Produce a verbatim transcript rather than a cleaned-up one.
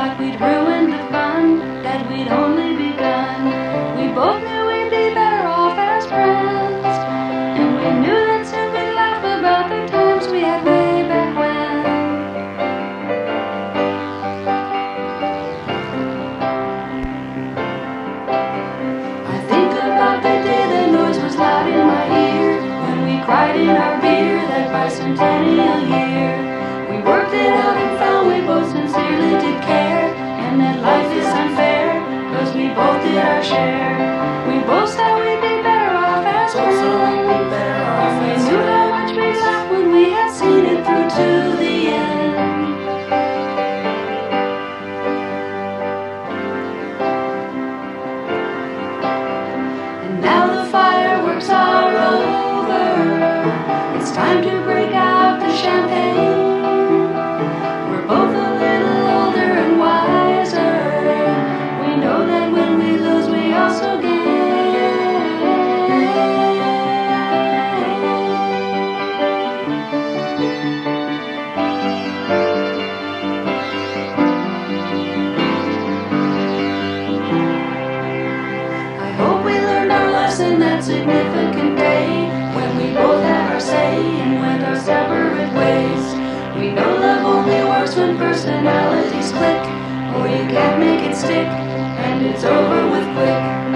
thought we'd ruined the fun that we'd only begun. We both knew we'd be better off as friends, and we knew that soon we'd laugh about the times we had way back when. I think about the day the noise was loud in my ear, when we cried in our beer that bicentennial year. We worked it out and found we both sincerely did care, and that life is unfair, cause we both did our share. We both said we'd be better off as friends, and we knew how much we laughed when we had seen it through to the end. And now the fireworks are over, it's time to break out the champagne. We're both a little older and wiser, we know that when we lose we also gain. I hope we learned our lesson that significant day, when we both had our say and went our separate ways. We know love only works when personalities click, or you can't make it stick, and it's over with quick.